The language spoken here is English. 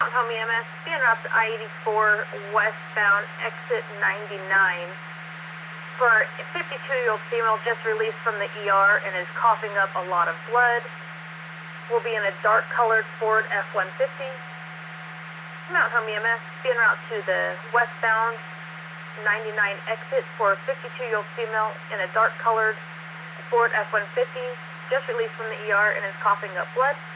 Home EMS, being route to I-84 westbound, exit 99. For a 52-year-old female just released from the ER and is coughing up a lot of blood. Will be in a dark-colored Ford F-150. Mount Home EMS, being route to the westbound 99 exit for a 52-year-old female in a dark-colored Ford F-150, just released from the ER and is coughing up blood.